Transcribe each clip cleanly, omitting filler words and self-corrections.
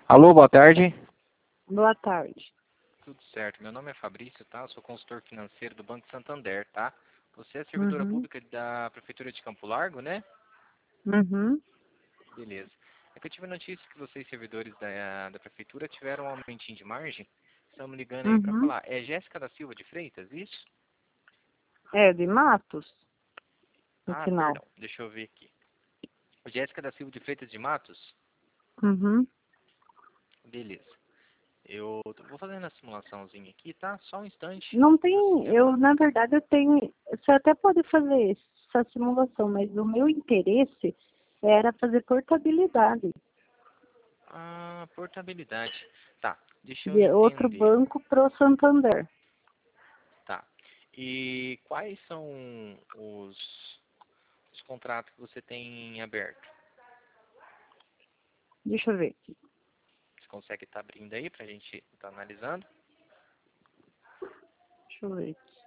Alô, boa tarde. Boa tarde. Tudo certo. Meu nome é Fabrício, tá? Eu sou consultor financeiro do Banco Santander, tá? Você é servidora Uhum. pública da Prefeitura de Campo Largo, né? Uhum. Beleza. É que eu tive notícia que vocês, servidores da Prefeitura, tiveram um aumentinho de margem. Estamos ligando aí para Uhum. falar. É Jéssica da Silva de Freitas, isso? É de Matos, no Ah, final. perdão. Deixa eu ver aqui. Jéssica da Silva de Freitas de Matos? Uhum. Beleza. Eu vou fazendo a simulaçãozinha aqui, tá? Só um instante. Não Meu tem, sistema. na verdade, eu tenho, você até pode fazer essa simulação, mas o meu interesse era fazer portabilidade Ah, portabilidade. Tá, deixa eu de outro entender. banco para o Santander. Tá. E quais são os contratos que você tem aberto? Deixa eu ver aqui. Você consegue estar abrindo aí pra gente estar analisando? Deixa eu ver aqui.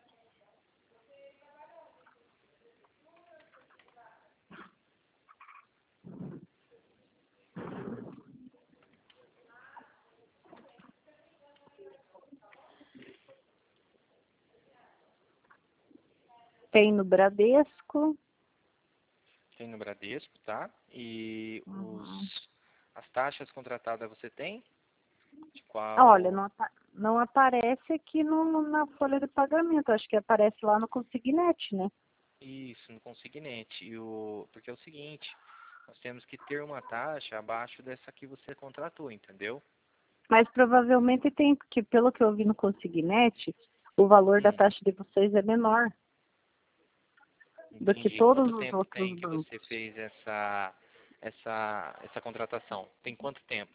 Tem no Bradesco. Tem no Bradesco, tá? E Uhum. as taxas contratadas você tem? De Olha, qual? não aparece aqui na folha de pagamento. Acho que aparece lá no Consignet, né? Isso, no consignante. Porque é o seguinte, nós temos que ter uma taxa abaixo dessa que você contratou, entendeu? Mas provavelmente tem, porque pelo que eu vi no Consignet, o valor da Hum, taxa de vocês é menor do que entendi. todos Quanto os tempo outros tem que você bancos. fez essa contratação? Tem quanto tempo?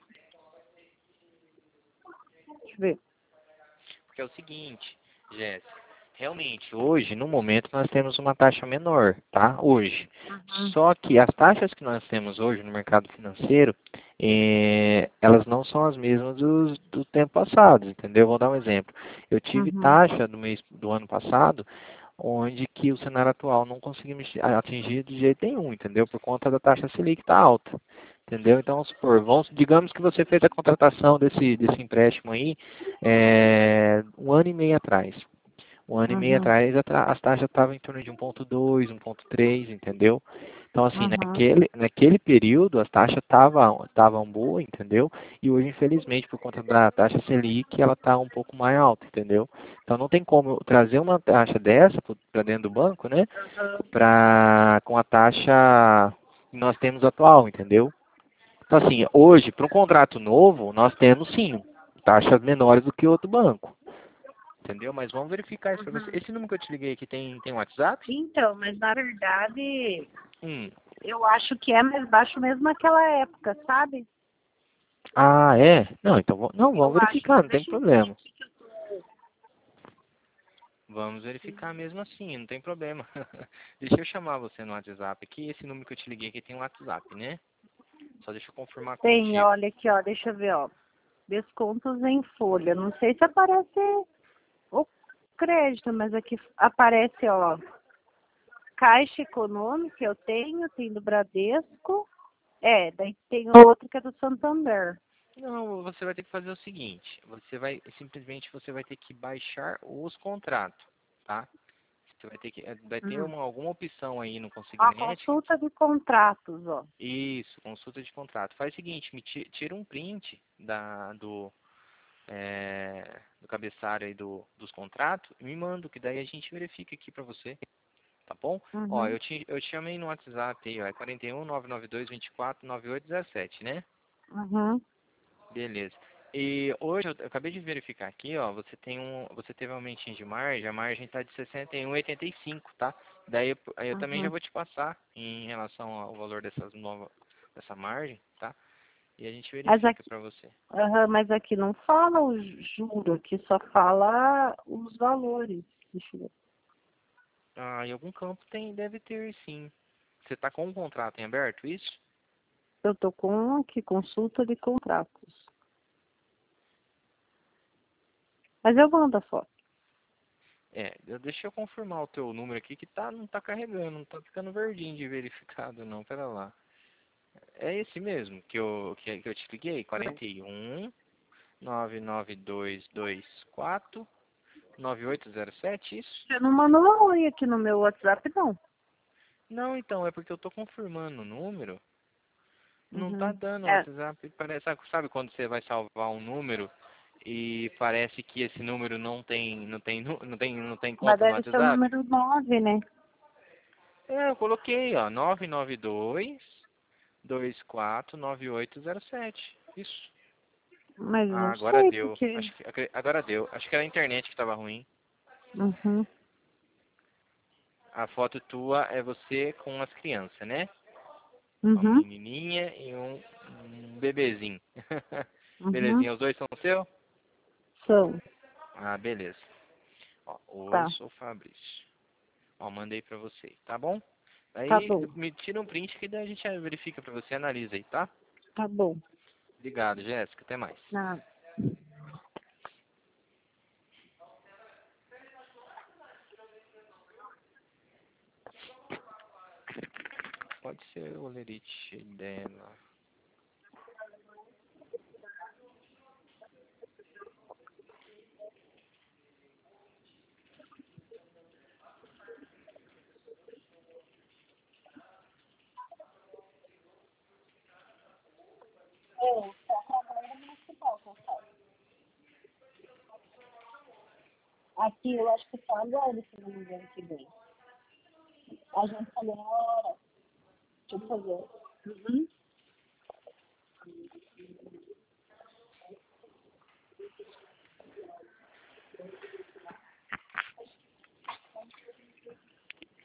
Deixa eu ver. Porque é o seguinte, Jéssica, realmente hoje, no momento, nós temos uma taxa menor, tá? Hoje. Uhum. Só que as taxas que nós temos hoje no mercado financeiro, elas não são as mesmas do tempo passado, entendeu? Vou dar um exemplo. Eu tive Uhum. taxa do ano passado, onde que o cenário atual não conseguimos atingir de jeito nenhum, entendeu? Por conta da taxa Selic tá alta. Entendeu? Então, vamos supor, digamos que você fez a contratação desse empréstimo aí um ano e meio atrás. Um ano e meio Uhum. atrás as taxas estavam em torno de 1,2, 1,3, entendeu? Então, assim, Uhum. naquele período as taxas estavam boas, entendeu? E hoje, infelizmente, por conta da taxa Selic, ela está um pouco mais alta, entendeu? Então, não tem como eu trazer uma taxa dessa para dentro do banco, né? Com a taxa que nós temos atual, entendeu? Então, assim, hoje, para um contrato novo, nós temos sim taxas menores do que outro banco. Entendeu? Mas vamos verificar isso para você. Uhum. Esse número que eu te liguei aqui tem WhatsApp? Então, mas na verdade, Hum. eu acho que é mais baixo mesmo naquela época, sabe? Ah, é? Não, então não, vamos Eu acho. verificar, não tem Deixa eu ver problema. aqui que eu tô. Vamos verificar mesmo assim, não tem problema. Deixa eu chamar você no WhatsApp aqui. Esse número que eu te liguei aqui tem um WhatsApp, né? Só deixa eu confirmar Tem, contigo. olha aqui, ó, deixa eu ver, ó. Descontos em folha. Não sei se aparece o crédito, mas aqui aparece, ó, Caixa Econômica eu tenho, tem do Bradesco. É, daí tem outro que é do Santander. Não, você vai ter que fazer o seguinte. Você vai ter que baixar os contratos, tá? Você vai ter Hum. alguma opção aí no A Consignet. consulta de contratos, ó. Isso, consulta de contrato. Faz o seguinte, tira um print do cabeçário aí dos contratos e me manda, que daí a gente verifica aqui pra você, tá bom? Ó, Uhum, eu te chamei no WhatsApp aí, ó, é 41 992 24 9817, né? uhum. Beleza. E hoje eu acabei de verificar aqui, ó, você teve um aumentinho de margem, a margem tá de 61,85, tá? Daí aí eu também já Uhum. vou te passar em relação ao valor dessa margem, tá? E a gente Mas verifica aqui, pra você. mas aqui não fala o juro, aqui só fala os valores. Deixa eu ver. Ah, em algum campo deve ter sim. Você tá com um contrato em aberto, isso? Eu tô com aqui, consulta de contratos. Mas eu mando a foto. Deixa eu confirmar o teu número aqui que não tá carregando, não tá ficando verdinho de verificado não, pera lá. É esse mesmo que eu te liguei, 41 99224 9807, isso? Você não mandou um oi aqui no meu WhatsApp, não. Não, então, é porque eu tô confirmando o número. Não tá Uhum. dando o É, WhatsApp. Parece, sabe quando você vai salvar um número e parece que esse número não tem mas conta no deve ser o WhatsApp? número 9, né? É, eu coloquei, ó, 992249807. Isso. Mas eu Ah, não agora sei deu. porque. Agora deu. Acho que era a internet que tava ruim. Uhum. A foto tua é você com as crianças, né? Uma Uhum. menininha e um bebezinho. Uhum. Belezinha, os dois são seu? São. Ah, beleza. Ó, oi, Tá. sou o Fabrício. Ó, mandei pra você, tá bom? Tá Aí bom. me tira um print que daí a gente verifica pra você, analisa aí, tá? Tá bom. Obrigado, Jéssica. Até mais. Ah. Pode ser o lerite dela. Aqui eu acho que só agora, se não me engano, que vem. A gente agora. Deixa eu fazer. Uhum.